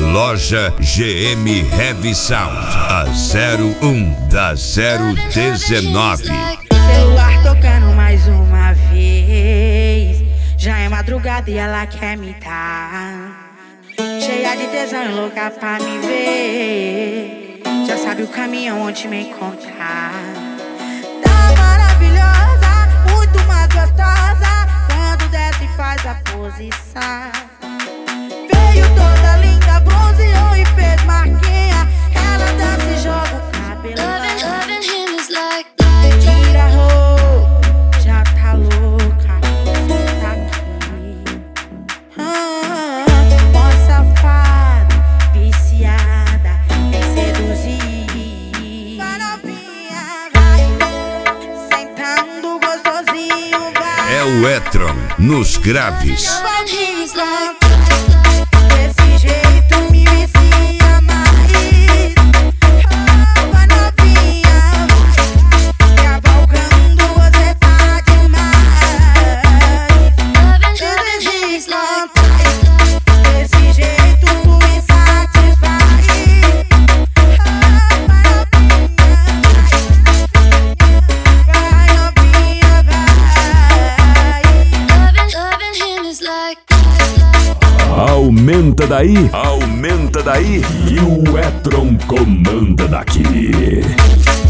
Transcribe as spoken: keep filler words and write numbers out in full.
Loja G M Heavy Sound, a zero um da zero dezenove. Celular tocando mais uma vez. Já é madrugada e ela quer me dar. Cheia de tesão e louca pra me ver. Já sabe o caminho onde me encontrar. Tá maravilhosa, muito mais gostosa. Quando desce faz a posição. Veio toda linda, bronzeou e fez marquinha. Ela dança e joga o cabelo. Loving him is like, Tira a roupa, já tá louca, tá aqui. Ah, mó safada, viciada em seduzir. Vai novinha, vai, sentando gostosinho, vai. É o Etron nos graves. loving him is like, Desse jeito me vicia mais. Ah, vai novinha, vai, cavalgando você tá demais. loving, loving him is like, Desse jeito tu me satisfaz. Ah, vai novinha, vai, vai. loving, loving him is like. Aumenta daí, aumenta daí e o Etron comanda daqui.